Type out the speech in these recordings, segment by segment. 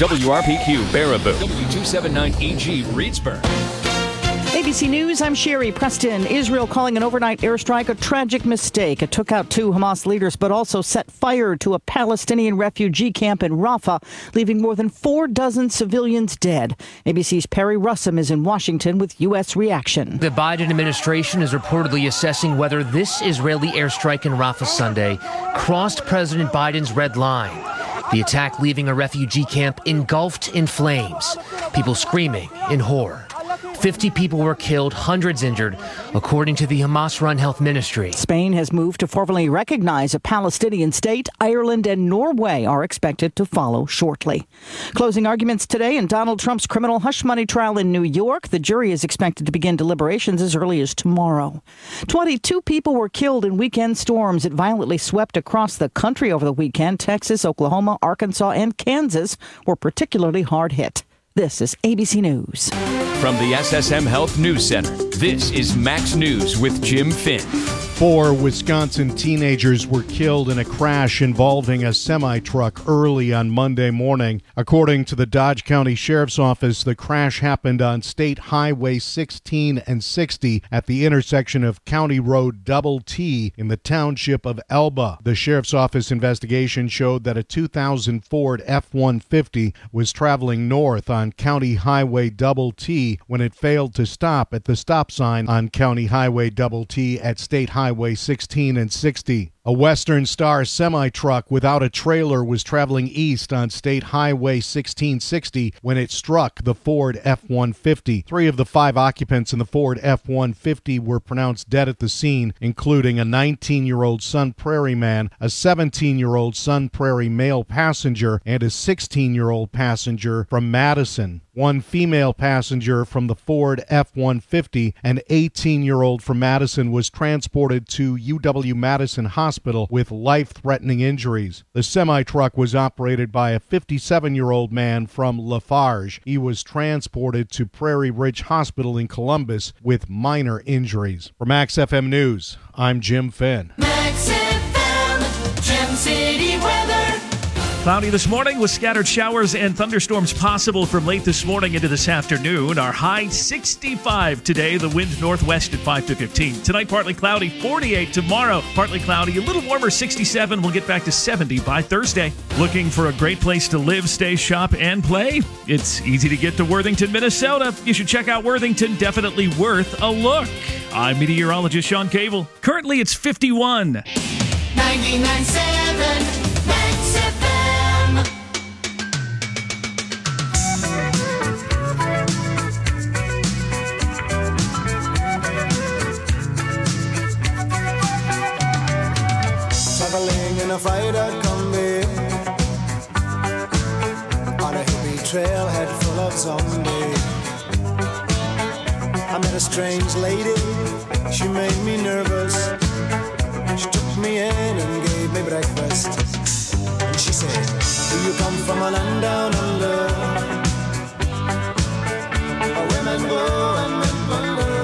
WRPQ Baraboo, W279EG Reedsburg. ABC News, I'm Sherry Preston. Israel calling an overnight airstrike a tragic mistake. It took out 2 Hamas leaders, but also set fire to a Palestinian refugee camp in Rafah, leaving more than 4 dozen civilians dead. ABC's Perry Russum is in Washington with U.S. reaction. The Biden administration is reportedly assessing whether this Israeli airstrike in Rafah Sunday crossed President Biden's red line. The attack leaving a refugee camp engulfed in flames, people screaming in horror. 50 people were killed, hundreds injured, according to the Hamas-run health ministry. Spain has moved to formally recognize a Palestinian state. Ireland and Norway are expected to follow shortly. Closing arguments today in Donald Trump's criminal hush money trial in New York. The jury is expected to begin deliberations as early as tomorrow. 22 people were killed in weekend storms that violently swept across the country over the weekend. Texas, Oklahoma, Arkansas, and Kansas were particularly hard hit. This is ABC News. From the SSM Health News Center, this is Max News with Jim Finn. 4 Wisconsin teenagers were killed in a crash involving a semi-truck early on Monday morning. According to the Dodge County Sheriff's Office, the crash happened on State Highway 16 and 60 at the intersection of County Road Double T in the township of Elba. The Sheriff's Office investigation showed that a 2000 Ford F-150 was traveling north on County Highway Double T when it failed to stop at the stop sign on County Highway Double T at State Highway 16 and 60. A Western Star semi-truck without a trailer was traveling east on State Highway 1660 when it struck the Ford F-150. 3 of the 5 occupants in the Ford F-150 were pronounced dead at the scene, including a 19-year-old Sun Prairie man, a 17-year-old Sun Prairie male passenger, and a 16-year-old passenger from Madison. 1 female passenger from the Ford F-150, an 18-year-old from Madison, was transported to UW-Madison Hospital with life-threatening injuries. The semi-truck was operated by a 57-year-old man from Lafarge. He was transported to Prairie Ridge Hospital in Columbus with minor injuries. For Max FM News, I'm Jim Finn. Max FM, Gem City weather. Cloudy this morning with scattered showers and thunderstorms possible from late this morning into this afternoon. Our high 65 today, the wind northwest at 5 to 15. Tonight, partly cloudy, 48 tomorrow. Partly cloudy, a little warmer, 67. We'll get back to 70 by Thursday. Looking for a great place to live, stay, shop, and play? It's easy to get to Worthington, Minnesota. You should check out Worthington. Definitely worth a look. I'm meteorologist Sean Cable. Currently, it's 51. 99.7 Max FM. Traveling in a freighter combi on a hippie trailhead full of zombies. I met a strange lady, she made me nervous. She took me in and gave me breakfast. And she said, do you come from a land down under? Where women go and men wonder.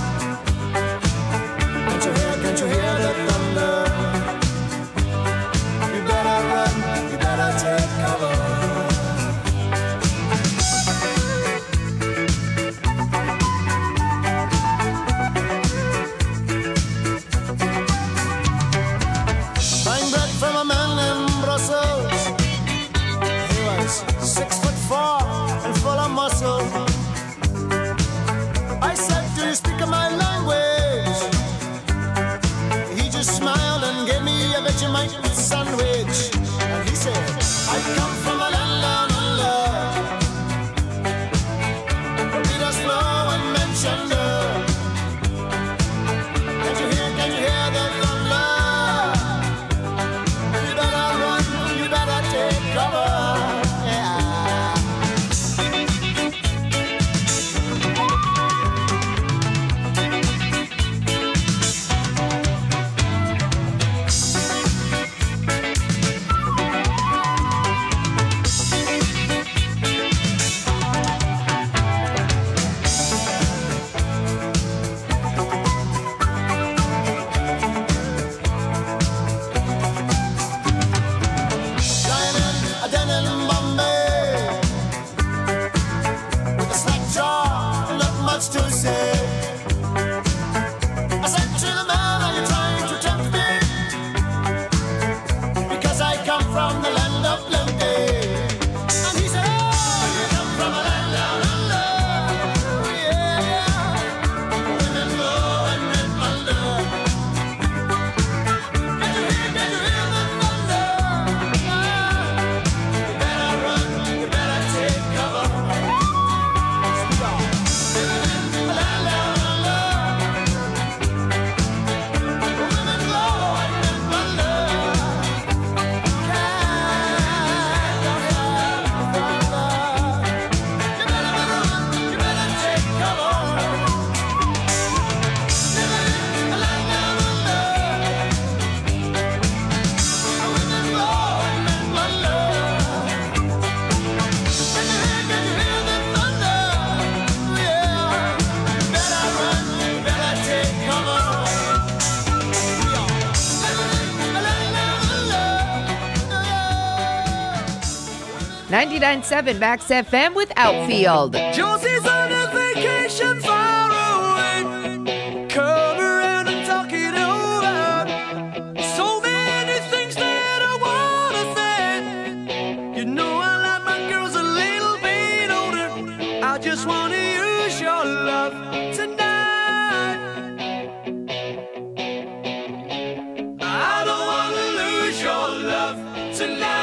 Can't you hear the thunder? You better run, you better take cover. Buying bread from a man in Brussels. He was 6'4" and full of muscle. I said, do you speak my language? He just smiled and gave me a Vegemite sandwich. And he said, I come from a land down under. Beat us slow and mention the. Can you hear the thunder? You better run, you better take cover. 99.7 Max FM with Outfield. Josie's on a vacation far away. Come around and talk it over. So many things that I wanna say. You know I like my girls a little bit older. I just wanna use your love tonight. I don't wanna lose your love tonight.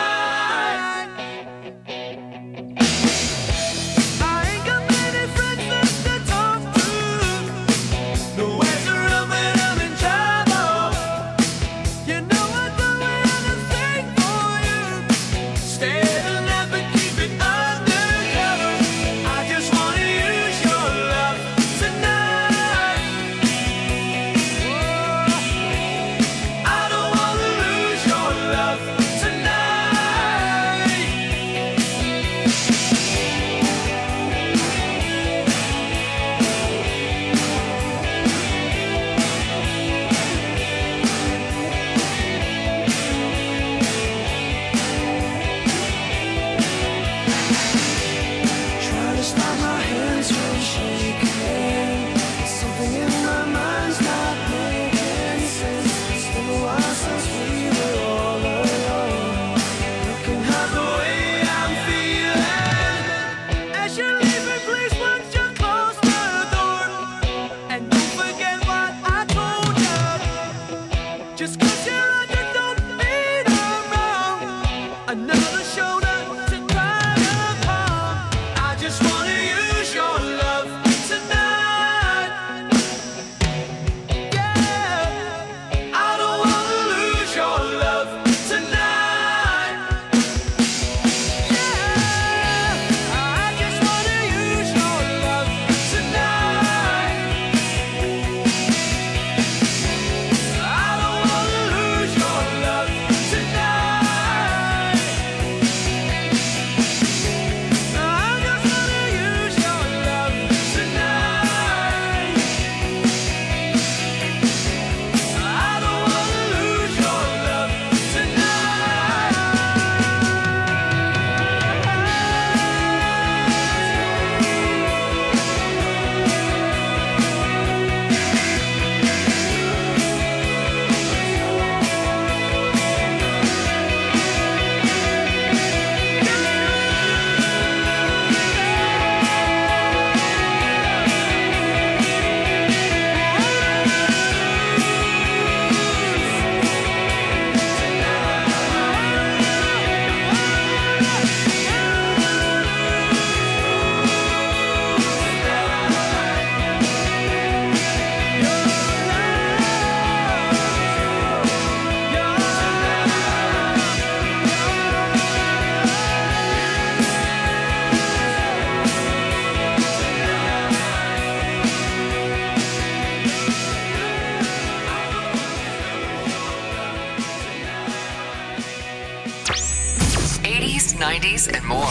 And more.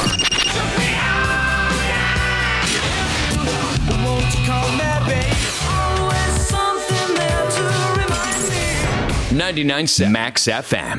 99.7 Max FM.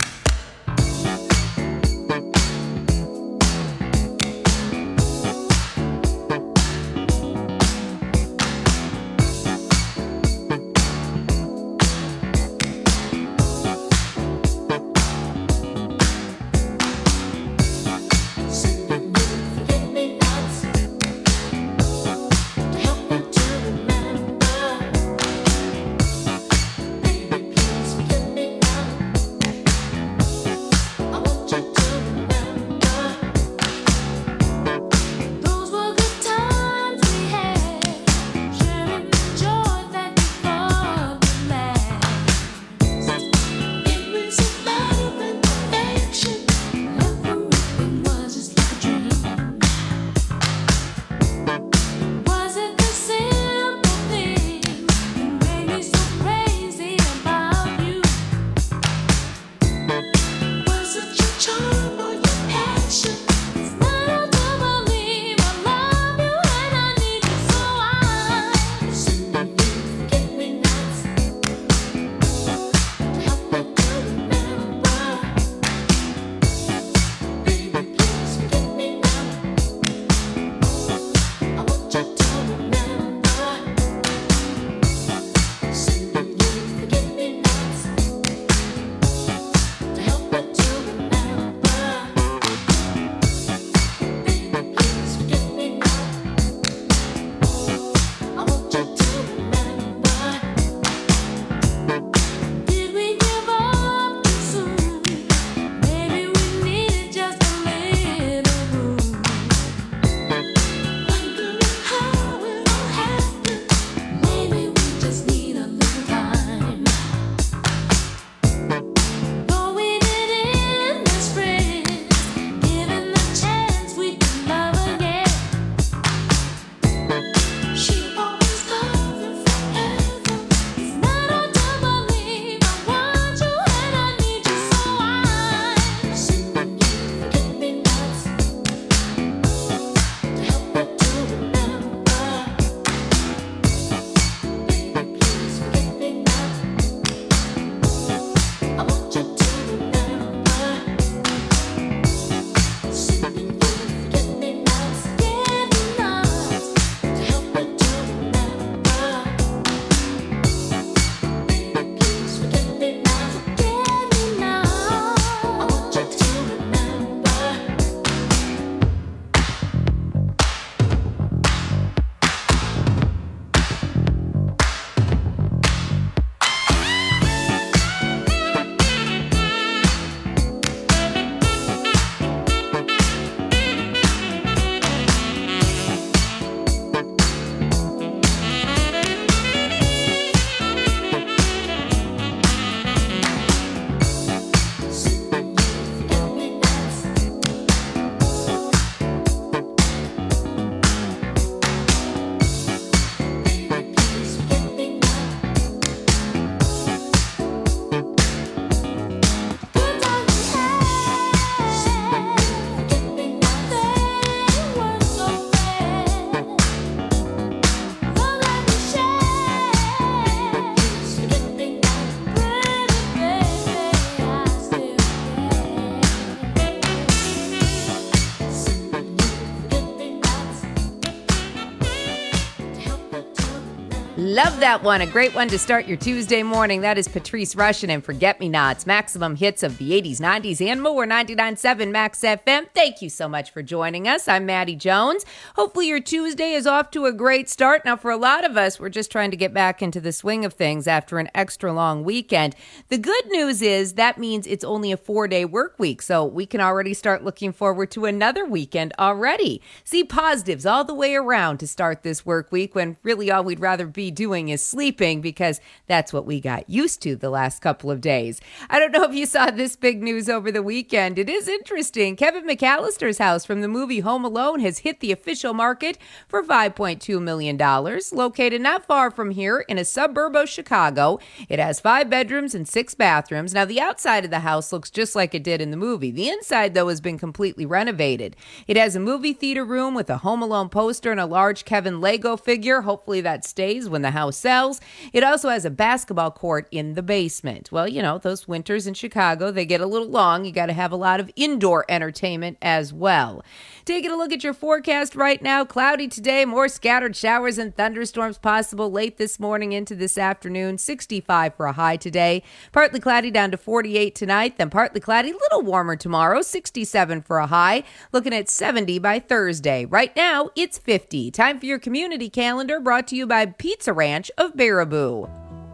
Love that one. A great one to start your Tuesday morning. That is Patrice Rushen and Forget-Me-Nots. Maximum hits of the 80s, 90s, and more. 99.7 Max FM. Thank you so much for joining us. I'm Maddie Jones. Hopefully your Tuesday is off to a great start. Now, for a lot of us, we're just trying to get back into the swing of things after an extra long weekend. The good news is that means it's only a 4-day work week, so we can already start looking forward to another weekend already. See positives all the way around to start this work week when really all we'd rather be doing is sleeping, because that's what we got used to the last couple of days. I don't know if you saw this big news over the weekend. It is interesting. Kevin McAllister's house from the movie Home Alone has hit the official market for $5.2 million. Located not far from here in a suburb of Chicago. It has 5 bedrooms and 6 bathrooms. Now, the outside of the house looks just like it did in the movie. The inside, though, has been completely renovated. It has a movie theater room with a Home Alone poster and a large Kevin Lego figure. Hopefully that stays when the house sells. It also has a basketball court in the basement. Well, you know, those winters in Chicago, they get a little long. You got to have a lot of indoor entertainment as well. Taking a look at your forecast right now. Cloudy today, more scattered showers and thunderstorms possible late this morning into this afternoon. 65 for a high today. Partly cloudy down to 48 tonight, then partly cloudy, a little warmer tomorrow. 67 for a high. Looking at 70 by Thursday. Right now, it's 50. Time for your community calendar, brought to you by Pizza Ranch of Baraboo.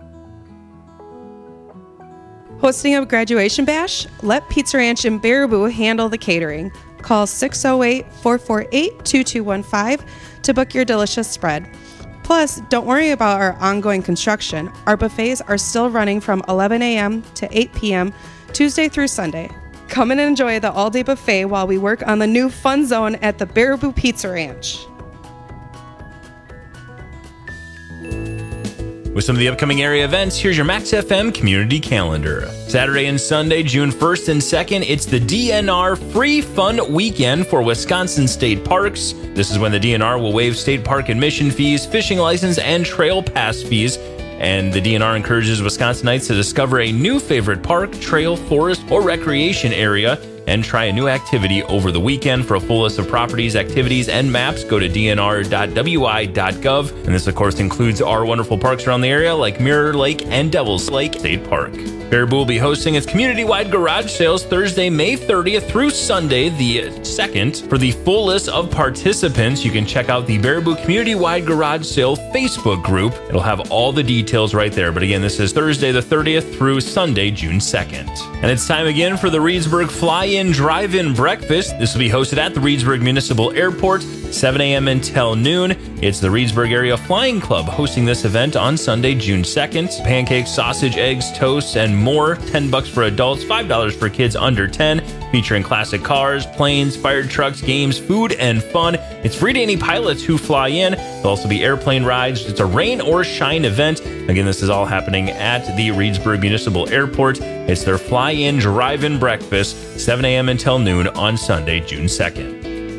Hosting a graduation bash? Let Pizza Ranch in Baraboo handle the catering. Call 608-448-2215 to book your delicious spread. Plus, don't worry about our ongoing construction. Our buffets are still running from 11 a.m. to 8 p.m. Tuesday through Sunday. Come and enjoy the all-day buffet while we work on the new fun zone at the Baraboo Pizza Ranch. With some of the upcoming area events, here's your Max FM community calendar. Saturday and Sunday, June 1st and 2nd, it's the DNR Free Fun Weekend for Wisconsin State Parks. This is when the DNR will waive state park admission fees, fishing license, and trail pass fees. And the DNR encourages Wisconsinites to discover a new favorite park, trail, forest, or recreation area and try a new activity over the weekend. For a full list of properties, activities, and maps, go to dnr.wi.gov. And this, of course, includes our wonderful parks around the area like Mirror Lake and Devil's Lake State Park. Baraboo will be hosting its community-wide garage sales Thursday, May 30th through Sunday, the 2nd. For the full list of participants, you can check out the Baraboo Community-Wide Garage Sale Facebook group. It'll have all the details right there. But again, this is Thursday the 30th through Sunday, June 2nd. And it's time again for the Reedsburg Fly-In Drive-In Breakfast. This will be hosted at the Reedsburg Municipal Airport, 7 a.m. until noon. It's the Reedsburg Area Flying Club hosting this event on Sunday, June 2nd. Pancakes, sausage, eggs, toasts, and more. $10 for adults, $5 for kids under 10. Featuring classic cars, planes, fire trucks, games, food, and fun. It's free to any pilots who fly in. There'll also be airplane rides. It's a rain or shine event. Again, this is all happening at the Reedsburg Municipal Airport. It's their Fly-In Drive-In Breakfast, 7 a.m. until noon on Sunday, June 2nd.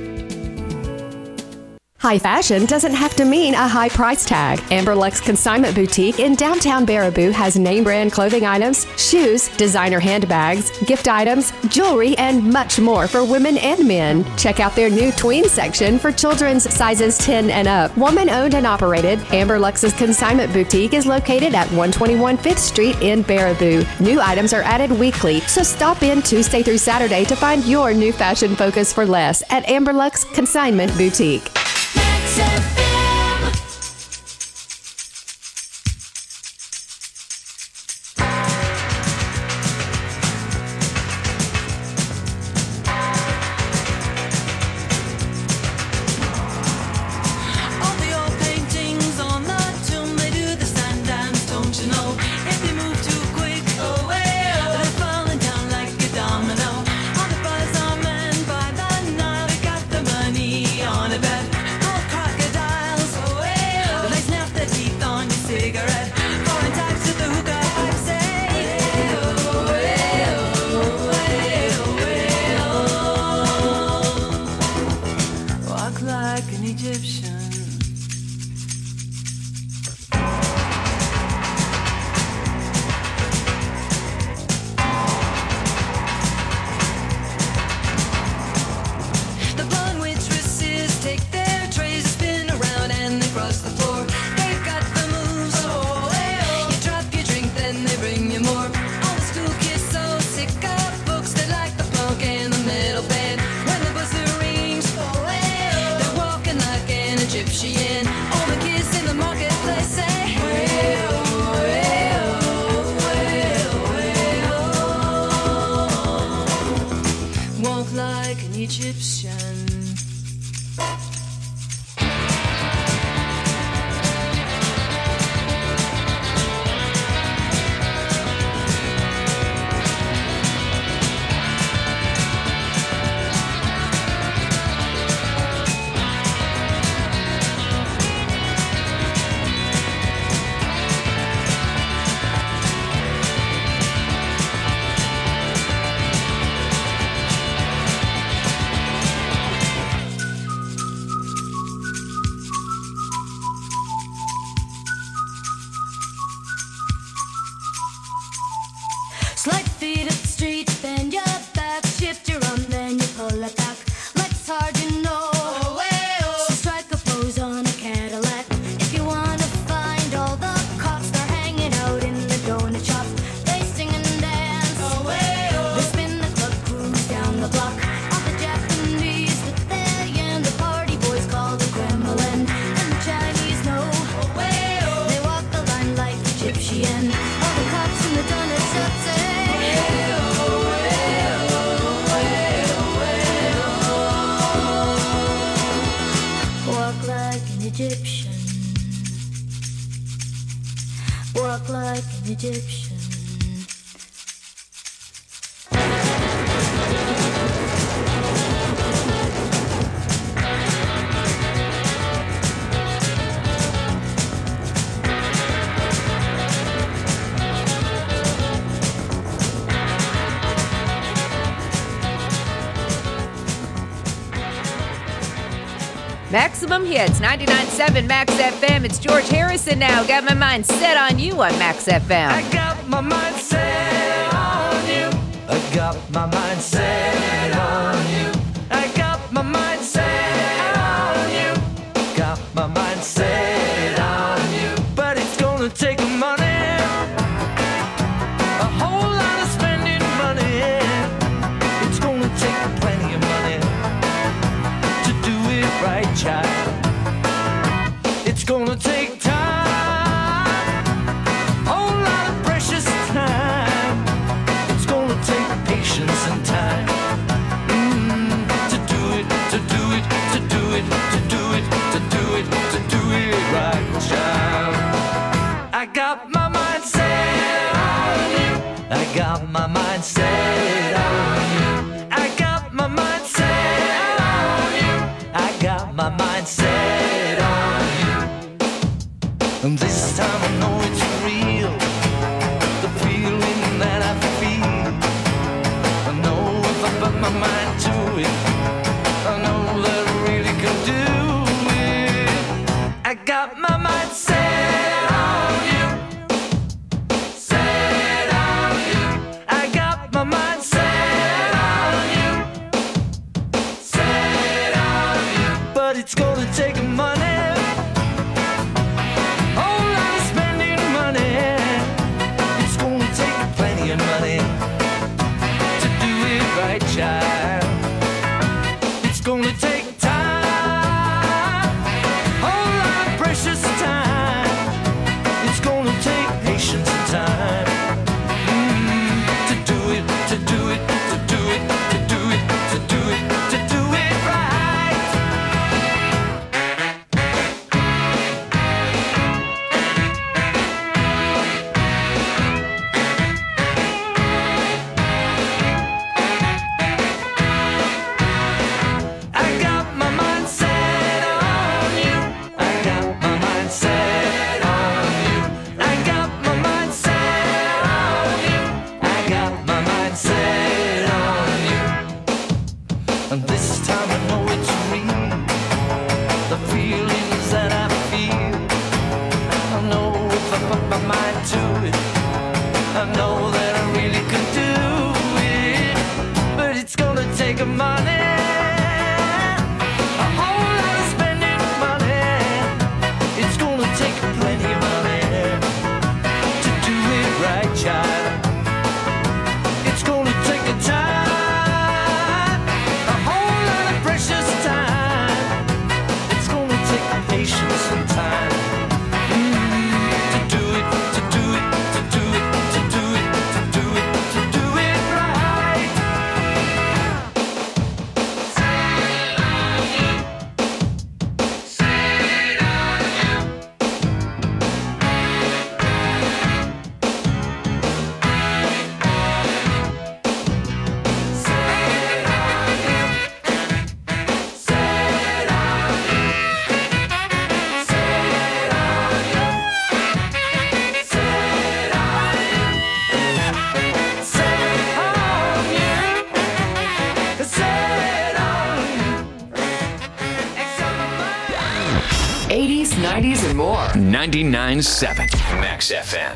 High fashion doesn't have to mean a high price tag. Amberlux Consignment Boutique in downtown Baraboo has name brand clothing items, shoes, designer handbags, gift items, jewelry, and much more for women and men. Check out their new tween section for children's sizes 10 and up. Woman owned and operated, Amberlux's Consignment Boutique is located at 121 5th Street in Baraboo. New items are added weekly, so stop in Tuesday through Saturday to find your new fashion focus for less at Amberlux Consignment Boutique. On a bet. like an Egyptian. Slide feet up the street, bend your back, shift your arm, then you pull it back. Life's hard, you know. So strike a pose on a Cadillac. If you wanna find all the cops, they're hanging out in the donut shop. They sing and dance. They spin the club, cruise down the block. All the Japanese with their yen, the party boys call the Kremlin, and the Chinese know. They walk the line like Egyptian. All the cops in the donut shop say. Walk like an Egyptian. Walk like an Egyptian. Maximum Hits, 99.7 Max FM. It's George Harrison now. Got my mind set on you on Max FM. I got my mind set on you. I got my mind set on you. I got my mind set on you. Got my mind set on you. But it's gonna take money, a whole lot of spending money. It's gonna take plenty of money to do it right, child. It's gonna take time, whole lot of precious time. It's gonna take patience and time to do it, to do it, to do it, to do it, to do it, to do it right, child. I got my mind set on you. I got my mind set on you. I got my mind set on you. I got my mind set on you. And this time I know it's real, the feeling that I feel. I know if I put my mind to it, I know that I really can do it. I got my mind set on you, set on you. I got my mind set on you, set on you. But it's gonna take money. Child. It's gonna take time, whole lot of precious time. It's gonna take patience and time to do it, to do it, to do it, to do it, to do it, to do it right. And this time I know it's real, the feelings that I feel. I know if I put my mind to it, I know that I really can do it. But it's gonna take money, a whole lot of spending money. It's gonna take plenty of money to do it right, child. It's gonna take a time, patience and time to do it, to do it, to do it, to do it, to do it, to do it right. 80s, 90s, and more. 99.7 Max FM.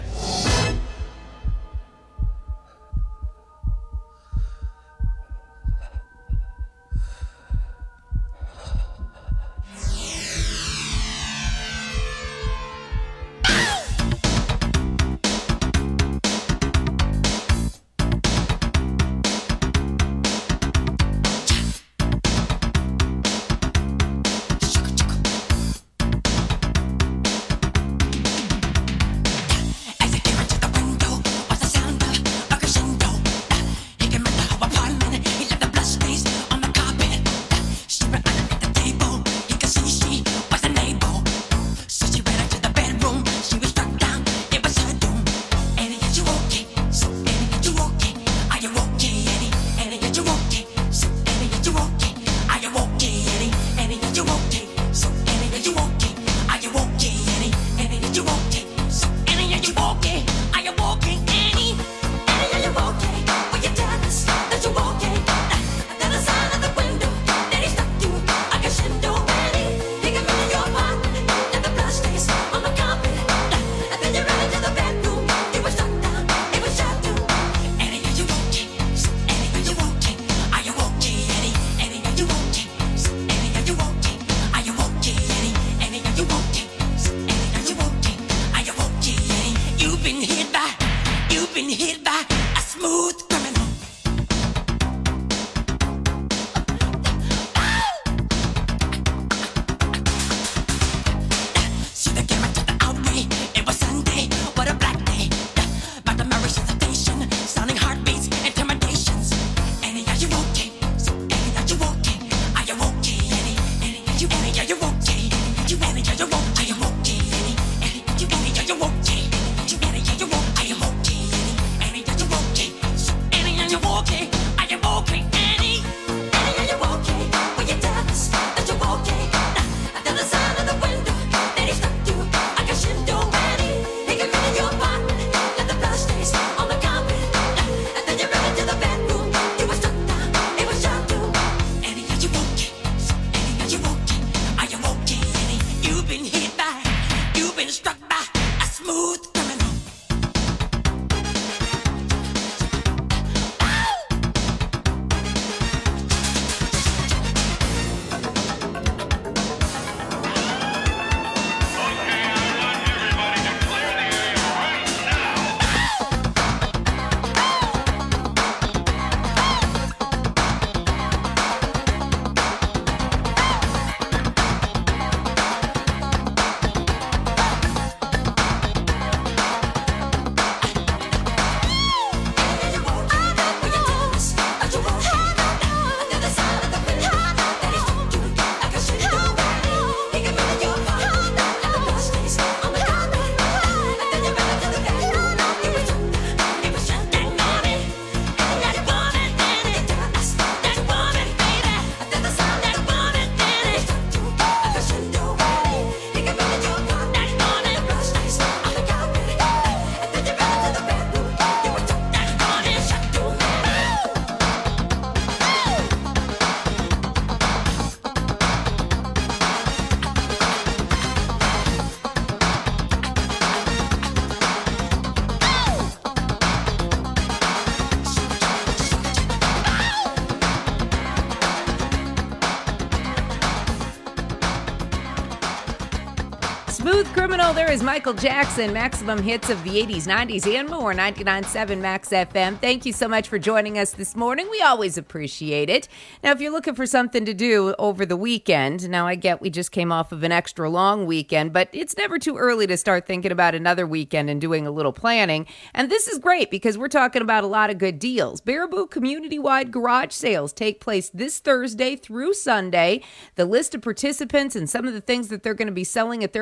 Smooth Criminal, there is Michael Jackson, maximum hits of the 80s, 90s, and more, 99.7 Max FM. Thank you so much for joining us this morning. We always appreciate it. Now, if you're looking for something to do over the weekend, now I get we just came off of an extra long weekend, but it's never too early to start thinking about another weekend and doing a little planning. And this is great because we're talking about a lot of good deals. Baraboo community-wide garage sales take place this Thursday through Sunday. The list of participants and some of the things that they're going to be selling at their location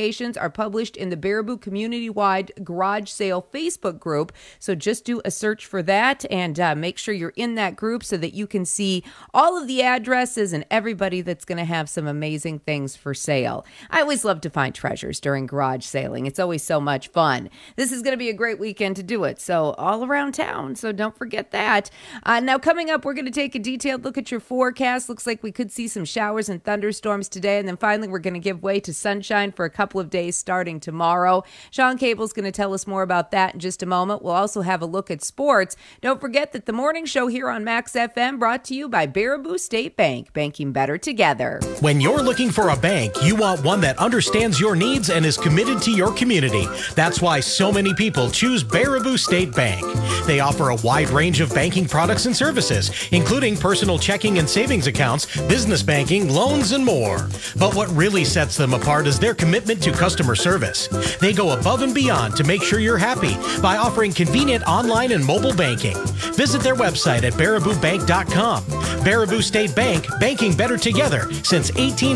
notifications are published in the Baraboo community-wide garage sale Facebook group. So just do a search for that and make sure you're in that group so that you can see all of the addresses and everybody that's going to have some amazing things for sale. I always love to find treasures during garage sailing. It's always so much fun. This is going to be a great weekend to do it. So all around town. So don't forget that. Now coming up, we're going to take a detailed look at your forecast. Looks like we could see some showers and thunderstorms today. And then finally, we're going to give way to sunshine for a couple of days starting tomorrow. Sean Cable's going to tell us more about that in just a moment. We'll also have a look at sports. Don't forget that the morning show here on Max FM brought to you by Baraboo State Bank, banking better together. When you're looking for a bank, you want one that understands your needs and is committed to your community. That's why so many people choose Baraboo State Bank. They offer a wide range of banking products and services, including personal checking and savings accounts, business banking, loans, and more. But what really sets them apart is their commitment to customer service. They go above and beyond to make sure you're happy by offering convenient online and mobile banking. Visit their website at baraboobank.com. Baraboo State Bank, banking better together since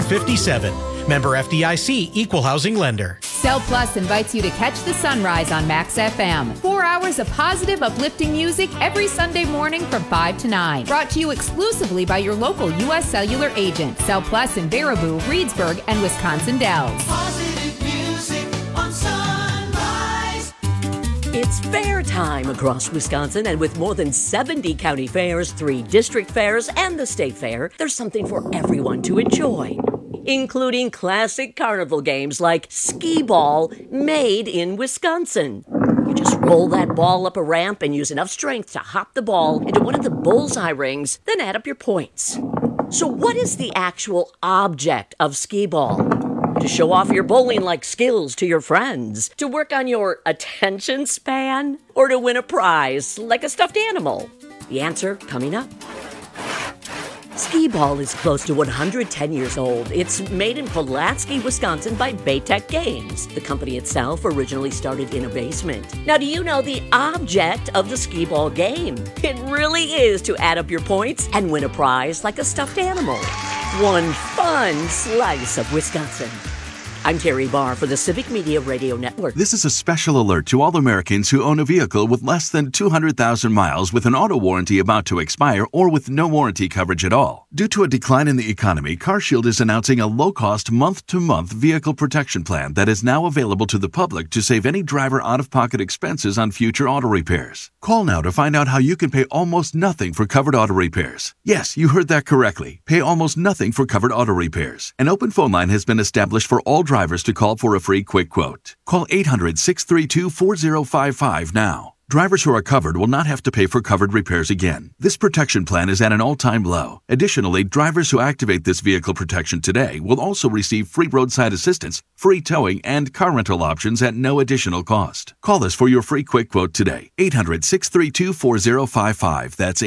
1857. Member FDIC, Equal Housing Lender. Cell Plus invites you to catch the sunrise on Max FM. 4 hours of positive, uplifting music every Sunday morning from 5 to 9. Brought to you exclusively by your local U.S. Cellular agent. Cell Plus in Baraboo, Reedsburg, and Wisconsin Dells. Positive music on Sunrise. It's fair time across Wisconsin, and with more than 70 county fairs, 3 district fairs, and the state fair, there's something for everyone to enjoy, including classic carnival games like skee ball, made in Wisconsin. You just roll that ball up a ramp and use enough strength to hop the ball into one of the bullseye rings, then add up your points. So what is the actual object of skee ball? To show off your bowling-like skills to your friends? To work on your attention span? Or to win a prize like a stuffed animal? The answer coming up. Skee ball is close to 110 years old. It's made in Pulaski, Wisconsin by Baytech Games. The company itself originally started in a basement. Now, do you know the object of the skee ball game? It really is to add up your points and win a prize like a stuffed animal. One fun slice of Wisconsin. I'm Terry Barr for the Civic Media Radio Network. This is a special alert to all Americans who own a vehicle with less than 200,000 miles with an auto warranty about to expire or with no warranty coverage at all. Due to a decline in the economy, CarShield is announcing a low-cost month-to-month vehicle protection plan that is now available to the public to save any driver out-of-pocket expenses on future auto repairs. Call now to find out how you can pay almost nothing for covered auto repairs. Yes, you heard that correctly. Pay almost nothing for covered auto repairs. An open phone line has been established for all drivers to call for a free quick quote. Call 800-632-4055 now. Drivers who are covered will not have to pay for covered repairs again. This protection plan is at an all-time low. Additionally, drivers who activate this vehicle protection today will also receive free roadside assistance, free towing, and car rental options at no additional cost. Call us for your free quick quote today. 800-632-4055. That's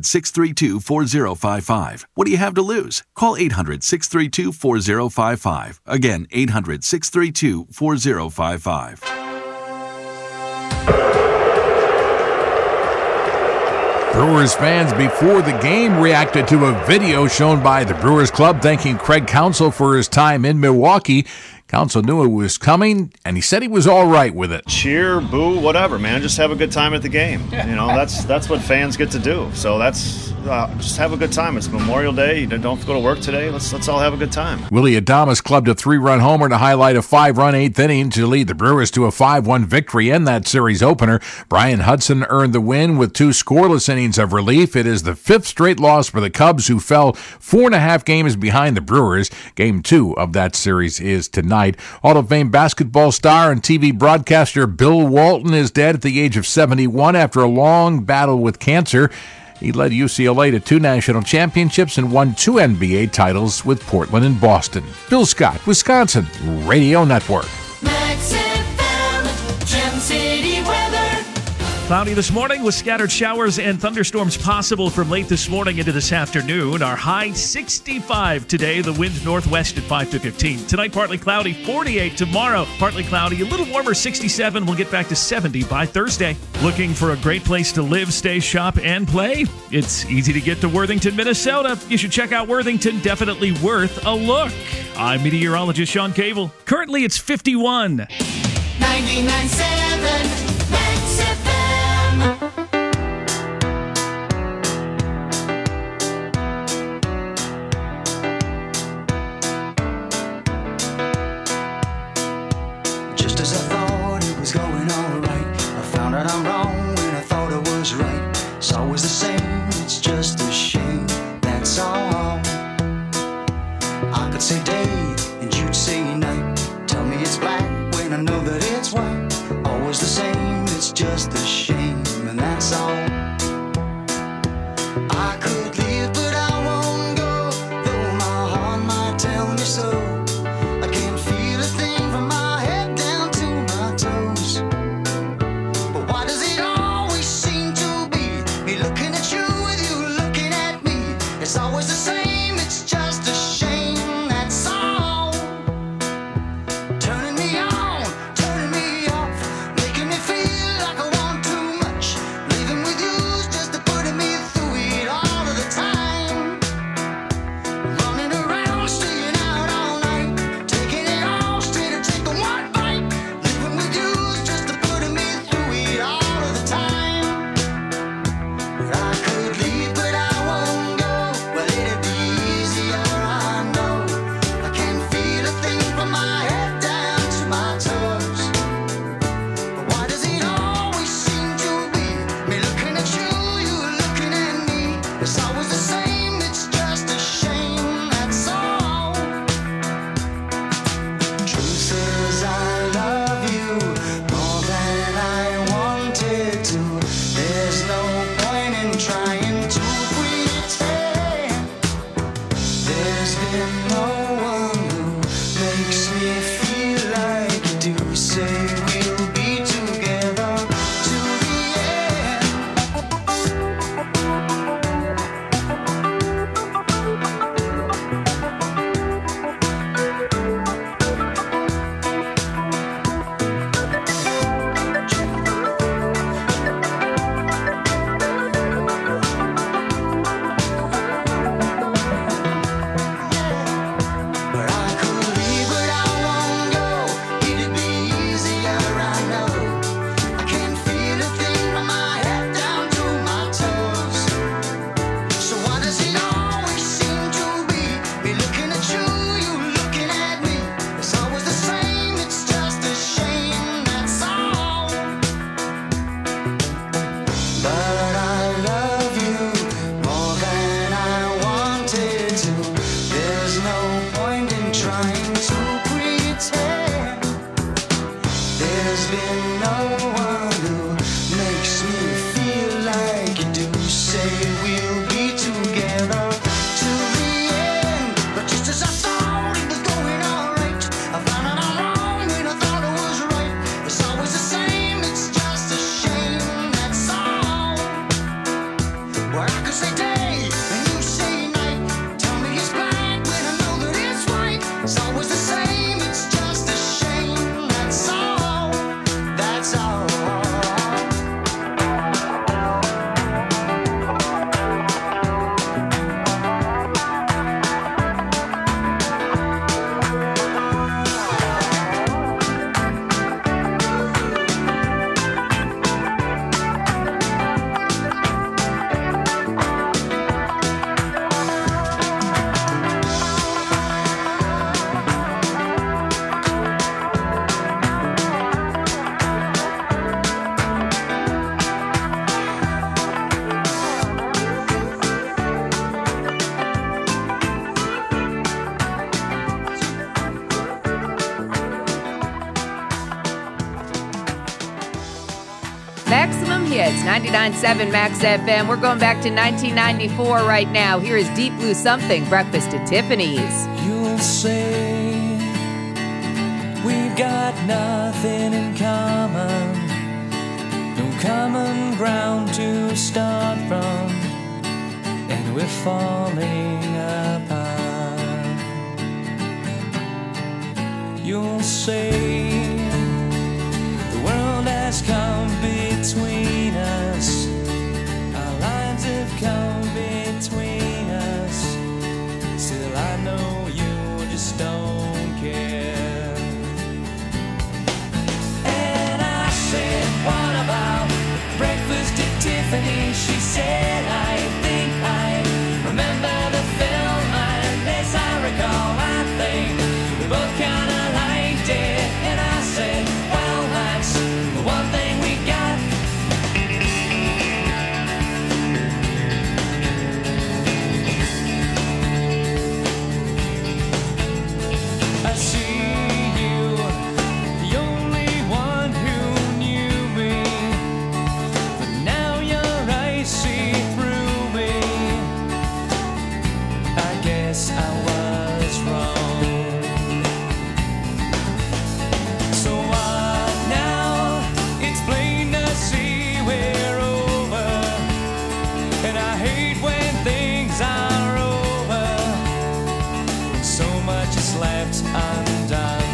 800-632-4055. What do you have to lose? Call 800-632-4055. Again, 800-632-4055. Brewers fans before the game reacted to a video shown by the Brewers Club thanking Craig Counsell for his time in Milwaukee. Counsell knew it was coming, and he said he was all right with it. Cheer, boo, whatever, man. Just have a good time at the game. You know, that's what fans get to do. So that's just have a good time. It's Memorial Day. You don't have to go to work today. Let's all have a good time. Willie Adames clubbed a 3-run homer to highlight a 5-run 8th inning to lead the Brewers to a 5-1 victory in that series opener. Brian Hudson earned the win with 2 scoreless innings of relief. It is the 5th straight loss for the Cubs, who fell 4.5 games behind the Brewers. Game 2 of that series is tonight. Hall of Fame basketball star and TV broadcaster Bill Walton is dead at the age of 71 after a long battle with cancer. He led UCLA to 2 national championships and won 2 NBA titles with Portland and Boston. Bill Scott, Wisconsin Radio Network. Max FM, Gem City weather. Cloudy this morning with scattered showers and thunderstorms possible from late this morning into this afternoon. Our high 65 today, the wind northwest at 5 to 15. Tonight, partly cloudy, 48 tomorrow. Partly cloudy, a little warmer, 67. We'll get back to 70 by Thursday. Looking for a great place to live, stay, shop, and play? It's easy to get to Worthington, Minnesota. You should check out Worthington. Definitely worth a look. I'm meteorologist Sean Cable. Currently, it's 51. 99.7 Max FM. Just as I thought it was going all right, I found out I'm wrong when I thought I was right. It's always the same, it's just a shame, that's all. I could say day and you'd say night. Tell me it's black when I know that it's white. Always the same, it's just a shame, and that's all. I could leave, but I won't go, though my heart might tell me so. I can't feel a thing from my head down to my toes. But why does it always seem to be me looking at you with you looking at me? It's always the same, it's just a shame, that's all. Turning me on, turning me off, making me feel like I want too much. Living with you's just putting me through it all of the time. Running around, staying out all night, taking it all straight and taking one bite. Living with you's just putting me through it all of the time. But I could leave, but I won't go. Well, it'd be easier, I know. I can't feel a thing from my head down to my toes. But why does it always seem to be me looking at you, you looking at me? It's always the same, it's just a shame, that's all. Truth is I love you more than I wanted to. There's no point in trying to pretend. There's been no one who makes me feel like you do. Say we'll be together to the end. But I could leave, but I won't go. It'd be easier, I know. I can't feel a thing from my head down to my toes. So why does it always seem to be me looking at you, you looking at me? It's always the same, it's just a shame, that's all. But I love you more than I wanted to. There's no point in trying to pretend. There's been no one who makes me feel like you do. Say we'll be together to the end. But just as I thought it was going all right, I found out I'm wrong when I thought it was right. It's always the same, it's just a shame, that's all. Well, I could say day and you say night. Tell me it's black when I know that it's white. It's always the same, it's just a shame, that's all. That's all. Maximum Hits, 99.7 Max FM. We're going back to 1994 right now. Here is Deep Blue Something, Breakfast at Tiffany's. You'll say we've got nothing in common. No common ground to start from, and we're falling apart. You'll say the world has come between us, our lines have come between us. Still I know you just don't care. And I said, what about breakfast at Tiffany? She said, I think I remember the film, and as I recall, I think we both kinda liked it. And I said, well, that's the one thing we got. I see you, the only one who knew me, but now your eyes see through me. I guess I was wrong. So what now? It's plain to see we're over, and I hate when things are over, when so much is left undone.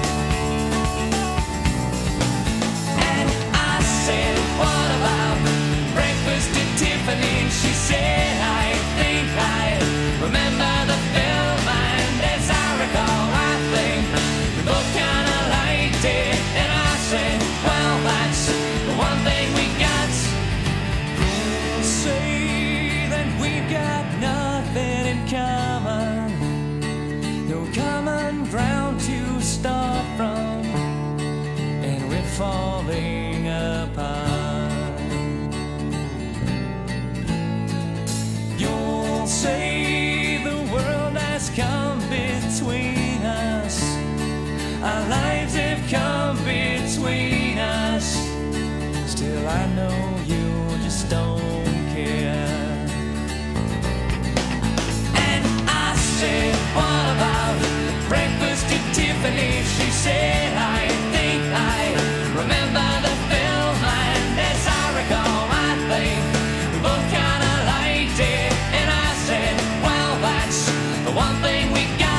And I said, what about breakfast at Tiffany? She said, I think I remember the film, and as I recall, I think we both kinda liked it. And I said, well, that's the one thing we got. Say that we've got nothing in common, no common ground to start from, and we're falling apart. You'll say the world has come between us, our lives have come between us. Still I know you just don't care. And I said, what about breakfast at Tiffany? She said, I think I remember the film, and as I recall, I think we both kinda liked it. And I said, well, that's the one thing we got.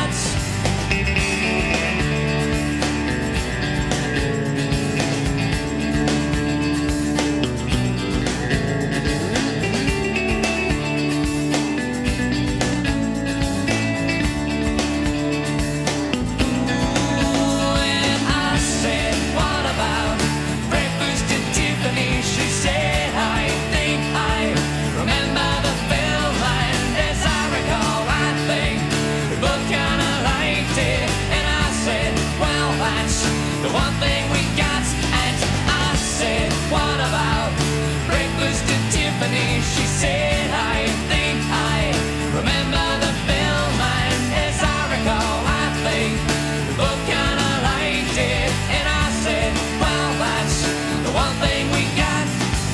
And I said, what about breakfast at Tiffany? She said, I think I remember the film, and as I recall, I think we both kinda liked it. And I said, well, that's the one thing we got. And I said, what about breakfast at Tiffany? She said, I think I remember the film, and as I recall, I think we both kinda liked it. And I said, well, that's the one thing we got.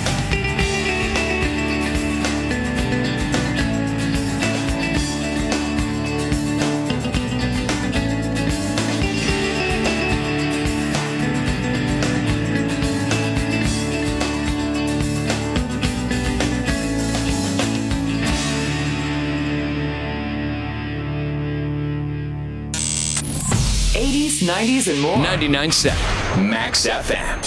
'80s, '90s, and more. 99.7 Max FM.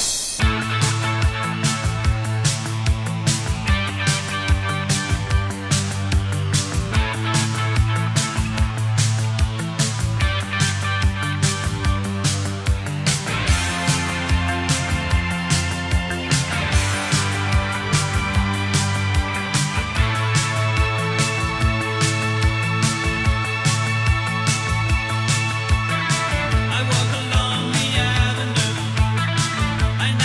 I walk along the avenue.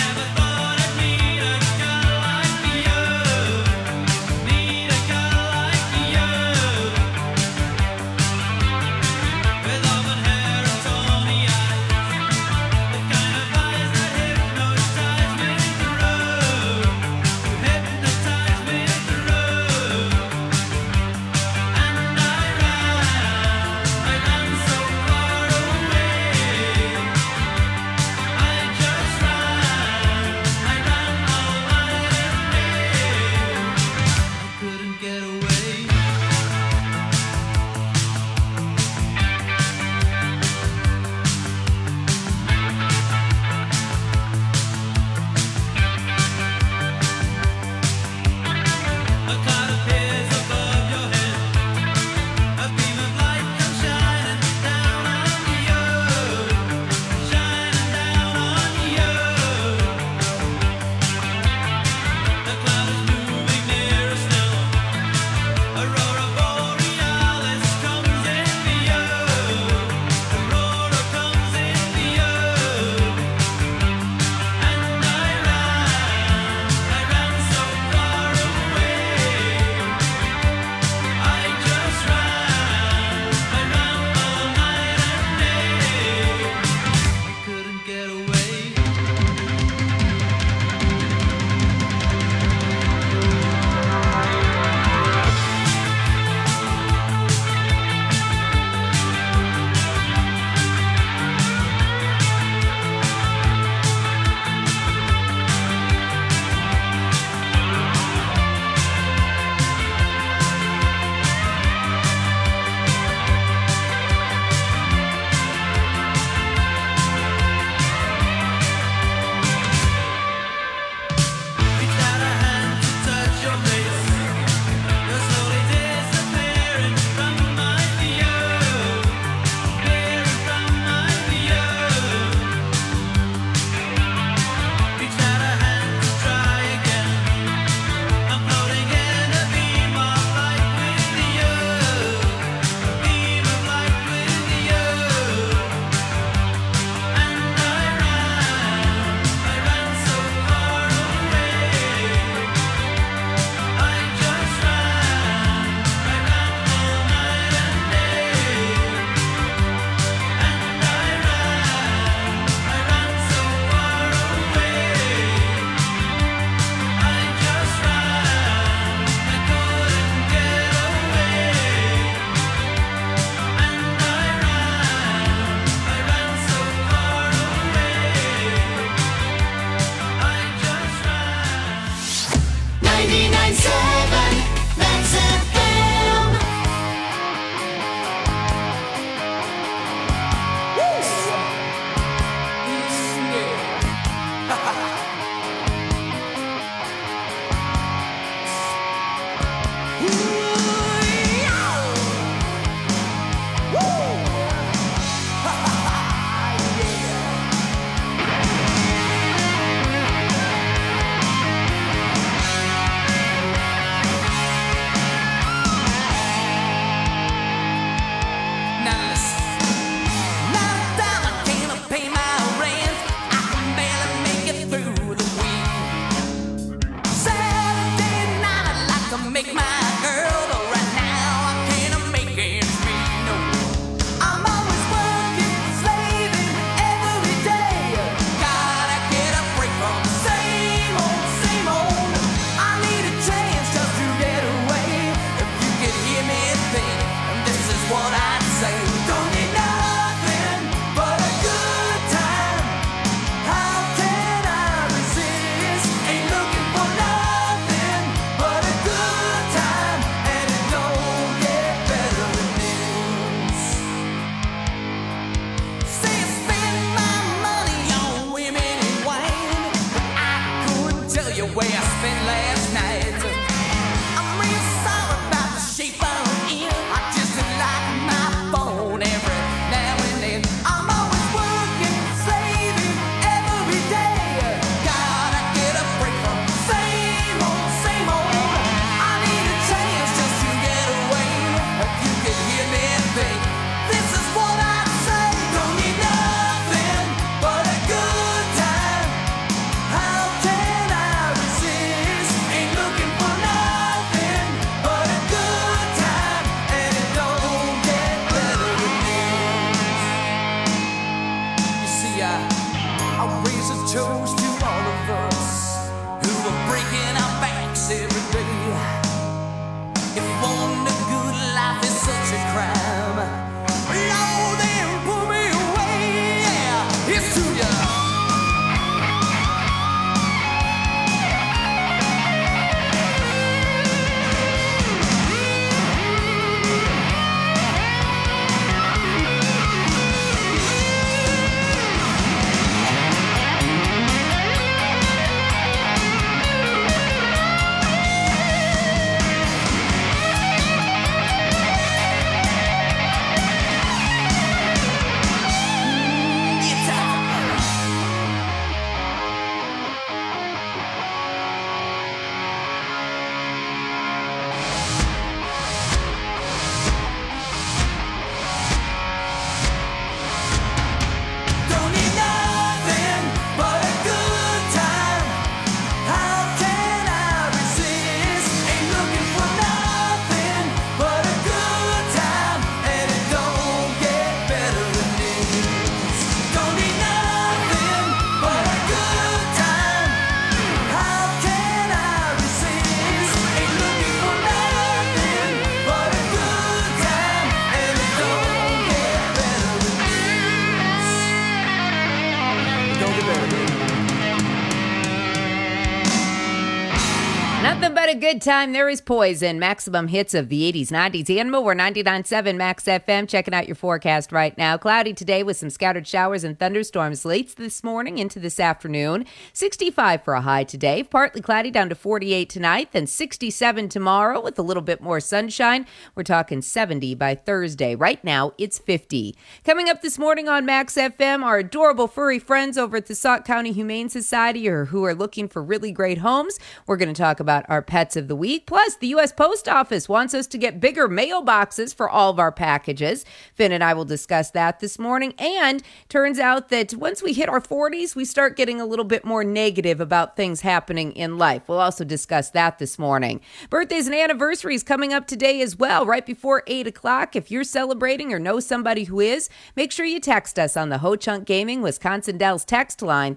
What a good time. There is Poison. Maximum hits of the 80s, 90s, and more. 99.7 Max FM. Checking out your forecast right now. Cloudy today with some scattered showers and thunderstorms late this morning into this afternoon. 65 for a high today. Partly cloudy down to 48 tonight. Then 67 tomorrow with a little bit more sunshine. We're talking 70 by Thursday. Right now, it's 50. Coming up this morning on Max FM, our adorable furry friends over at the Sauk County Humane Society who are looking for really great homes. We're going to talk about our pets of the week. Plus, the U.S. Post Office wants us to get bigger mailboxes for all of our packages. Finn and I will discuss that this morning. And turns out that once we hit our 40s, we start getting a little bit more negative about things happening in life. We'll also discuss that this morning. Birthdays and anniversaries coming up today as well, right before 8 o'clock. If you're celebrating or know somebody who is, make sure you text us on the Ho Chunk Gaming Wisconsin Dells text line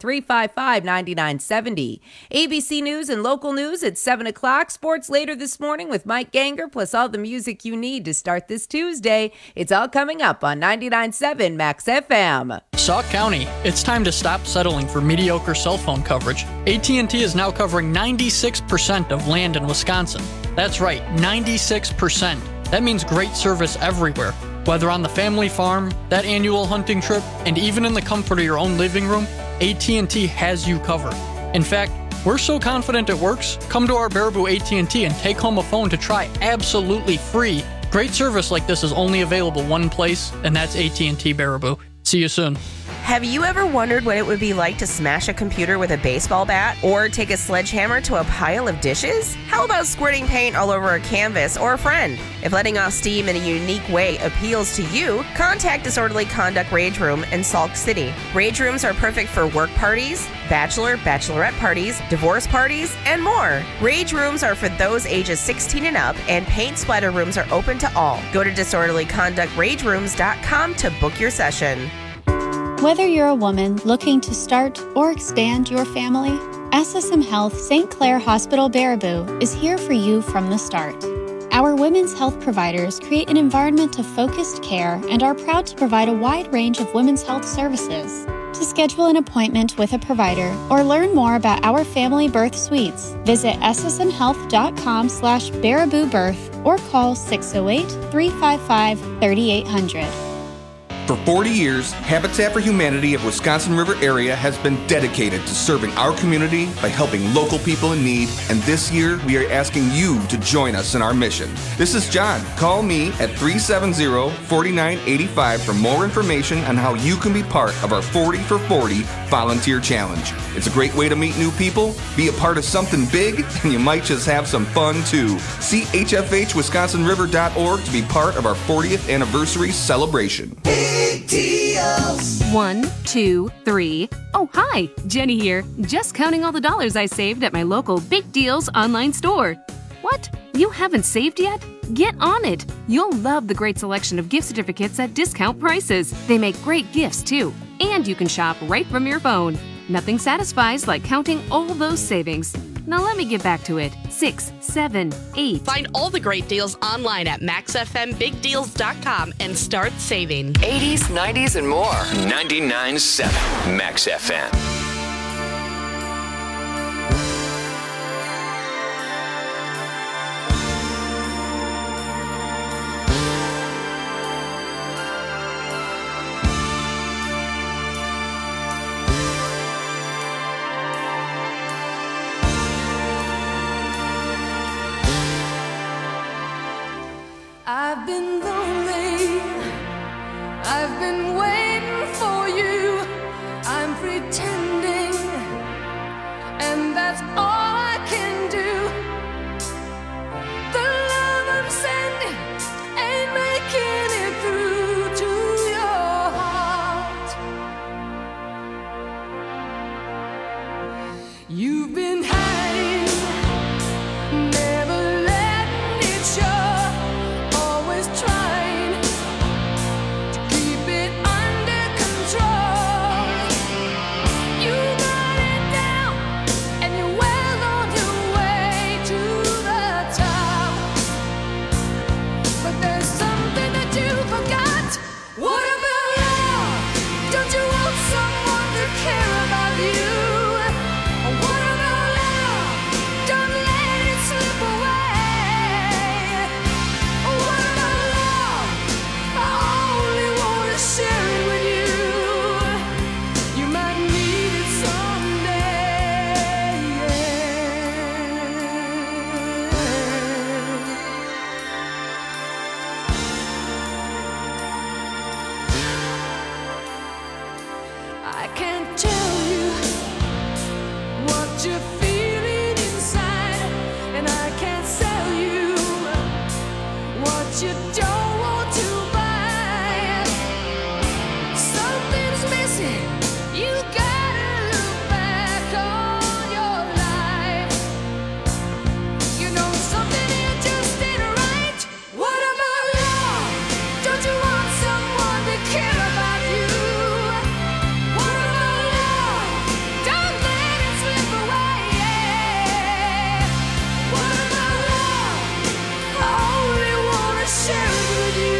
355-9970. ABC News and local news at 7 o'clock. Sports later this morning with Mike Ganger, plus all the music you need to start this Tuesday. It's all coming up on 99.7 Max FM. Sauk County, it's time to stop settling for mediocre cell phone coverage. AT&T is now covering 96% of land in Wisconsin. That's right, 96%. That means great service everywhere. Whether on the family farm, that annual hunting trip, and even in the comfort of your own living room, AT&T has you covered. In fact, we're so confident it works, come to our Baraboo AT&T and take home a phone to try absolutely free. Great service like this is only available one place, and that's AT&T Baraboo. See you soon. Have you ever wondered what it would be like to smash a computer with a baseball bat or take a sledgehammer to a pile of dishes? How about squirting paint all over a canvas or a friend? If letting off steam in a unique way appeals to you, contact Disorderly Conduct Rage Room in Sauk City. Rage rooms are perfect for work parties, bachelorette parties, divorce parties, and more. Rage rooms are for those ages 16 and up, and paint splatter rooms are open to all. Go to disorderlyconductragerooms.com to book your session. Whether you're a woman looking to start or expand your family, SSM Health St. Clair Hospital Baraboo is here for you from the start. Our women's health providers create an environment of focused care and are proud to provide a wide range of women's health services. To schedule an appointment with a provider or learn more about our family birth suites, visit ssmhealth.com/baraboobirth or call 608-355-3800. For 40 years, Habitat for Humanity of Wisconsin River Area has been dedicated to serving our community by helping local people in need, and this year we are asking you to join us in our mission. This is John. Call me at 370-4985 for more information on how you can be part of our 40 for 40 volunteer challenge. It's a great way to meet new people, be a part of something big, and you might just have some fun too. See hfhwisconsinriver.org to be part of our 40th anniversary celebration. Big deals. 1, 2, 3. Oh, hi, Jenny here. Just counting all the dollars I saved at my local Big Deals online store. What? You haven't saved yet? Get on it. You'll love the great selection of gift certificates at discount prices. They make great gifts, too. And you can shop right from your phone. Nothing satisfies like counting all those savings. Now let me get back to it. 6, 7, 8. Find all the great deals online at maxfmbigdeals.com and start saving. 80s, 90s, and more. 99.7 Max FM. I've been lonely, I've been waiting for you, I'm pretending, and that's all I can do. The love I'm sending ain't making it through to your heart. You've been hiding, never letting it show. Always trying to keep it under what you're feeling inside, and I can't sell you what you don't want to buy. Something's missing. You gotta look back on your life. You know something here just ain't right. What about love? Don't you want someone to care about you? What about love? Don't let it slip away. What about love? I only wanna share it with you.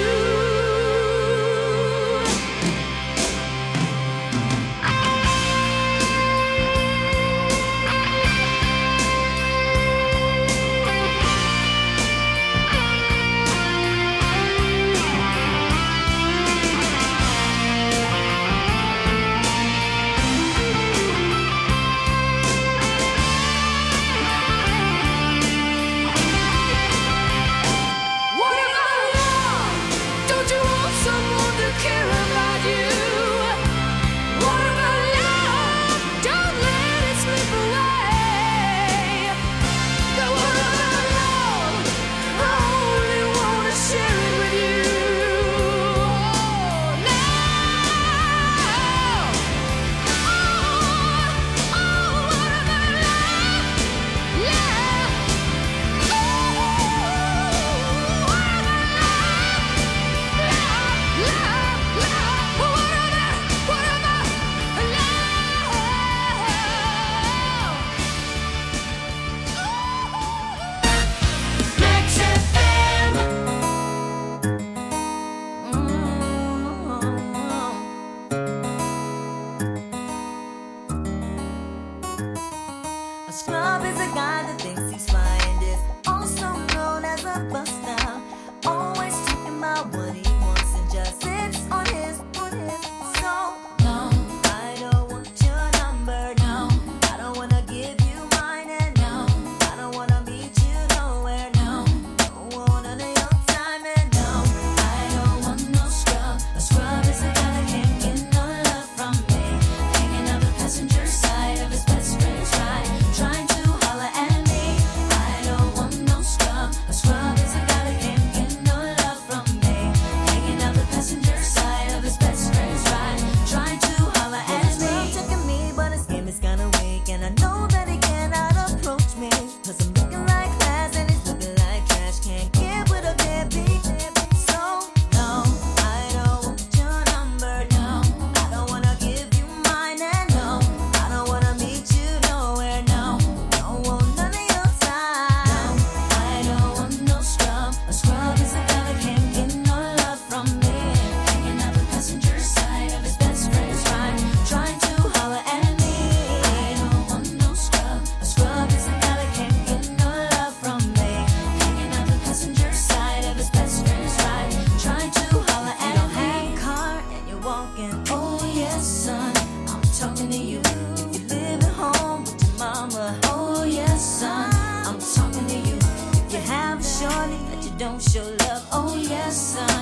What about love? Don't you want someone to care about you? What about love? Don't let it slip away. What about love? I only wanna share it with you. Max FM. A scrub is a guy that thinks he's fine, is also known as a buster. Always talking about what he wants and just sits on his. So, no, I don't want your number, no. I don't wanna give you mine, and no, I don't wanna meet you nowhere, no. Don't want none of your time, and no, I don't want no scrub. A scrub is a guy that can't get no love from me. Hanging on the passenger side of his best friend's ride, trying to holler at me. I don't want no scrub. A scrub is a guy that can't get no love from me. Hanging on the passenger side of his best friend's ride, trying to holler at me. He's checking me, but his game is kinda weak, and I know that he cannot approach me. 'Cause I'm looking like class and he's looking like trash. Can't get with a deadbeat. So, no, I don't want your number, no. I don't wanna give you mine, and no, I don't wanna meet you nowhere, no. Don't want none of your time. No, I don't want no scrub. A scrub is a guy that can't get no love from me. Hanging out the passenger side of his best friend's ride, trying to holler at me. I don't want no scrub. A scrub is a guy that can't get no love from me. Hanging out the passenger side of his best friend's ride, trying to holler at me. You don't have a car and you're walking. Oh yes, son, I'm talking to you. If you live at home with your mama. Oh yes, son, I'm talking to you. If you have a shorty that you don't show love. Oh yes, son,